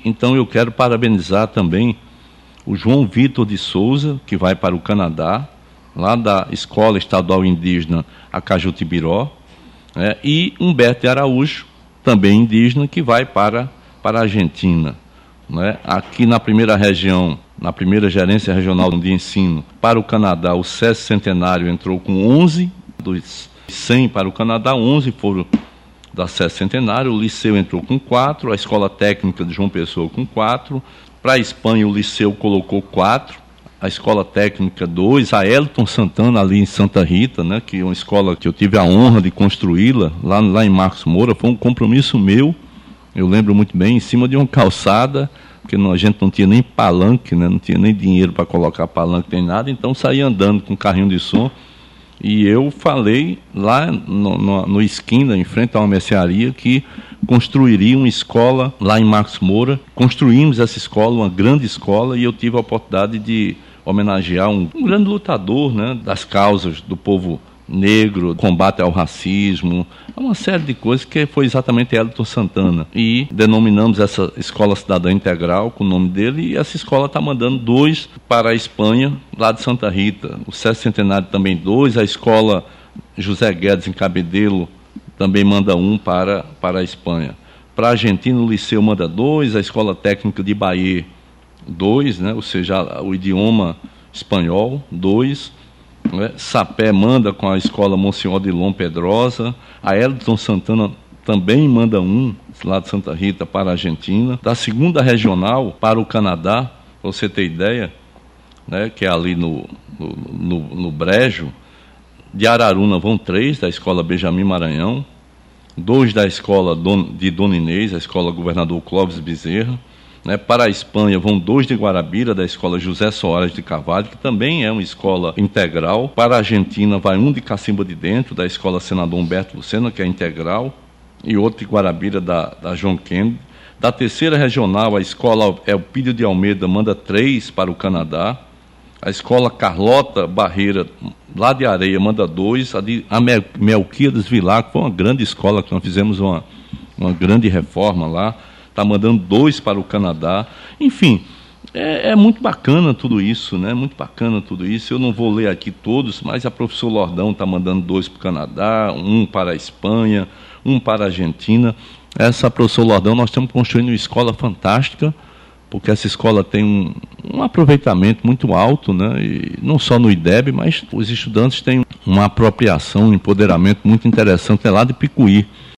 então eu quero parabenizar também o João Vitor de Souza, que vai para o Canadá, lá da Escola Estadual Indígena Acajutibiró, e Humberto de Araújo, também indígena, que vai para a Argentina. Aqui na primeira região, na primeira gerência regional de ensino, para o Canadá, o SESC Centenário entrou com 11, dos 100 para o Canadá, 11 foram da SESC Centenário, o Liceu entrou com 4, a Escola Técnica de João Pessoa com 4, para a Espanha o Liceu colocou 4, a Escola Técnica 2, a Elton Santana ali em Santa Rita, que é uma escola que eu tive a honra de construí-la, lá em Marcos Moura, foi um compromisso meu, eu lembro muito bem, em cima de uma calçada, porque a gente não tinha nem palanque, não tinha nem dinheiro para colocar palanque nem nada, então saía andando com um carrinho de som, e eu falei lá no esquina, em frente a uma mercearia, que construiria uma escola lá em Marcos Moura. Construímos essa escola, uma grande escola, e eu tive a oportunidade de homenagear um grande lutador, das causas do povo negro, combate ao racismo, uma série de coisas, que foi exatamente Elton Santana. E denominamos essa Escola Cidadã Integral com o nome dele, e essa escola está mandando 2 para a Espanha, lá de Santa Rita. O SESC Centenário também 2, a Escola José Guedes em Cabedelo também manda 1 para a Espanha. Para a Argentina, o Liceu manda 2, a Escola Técnica de Bahia 2, ou seja, o idioma espanhol 2, Sapé manda com a Escola Monsenhor Dilon Pedrosa, a Elton Santana também manda 1 lá de Santa Rita para a Argentina, da segunda regional para o Canadá, para você ter ideia, que é ali no Brejo. De Araruna vão 3 da Escola Benjamin Maranhão, 2 da Escola de Dona Inês, a Escola Governador Clóvis Bezerra. Para a Espanha vão 2 de Guarabira, da Escola José Soares de Carvalho, que também é uma escola integral. Para a Argentina vai 1 de Cacimba de Dentro, da Escola Senador Humberto Lucena, que é integral, e outro de Guarabira, da John Kennedy. Da terceira regional, a Escola Elpídio de Almeida manda 3 para o Canadá. A Escola Carlota Barreira, lá de Areia, manda 2. A Melquiades Vilar, que foi uma grande escola, que nós fizemos uma grande reforma lá, está mandando 2 para o Canadá. Enfim, é muito bacana tudo isso, muito bacana tudo isso. Eu não vou ler aqui todos, mas a professora Lordão está mandando 2 para o Canadá, 1 para a Espanha, 1 para a Argentina. Essa professora Lordão, nós estamos construindo uma escola fantástica, porque essa escola tem um aproveitamento muito alto, e não só no IDEB, mas os estudantes têm uma apropriação, um empoderamento muito interessante, lá de Picuí.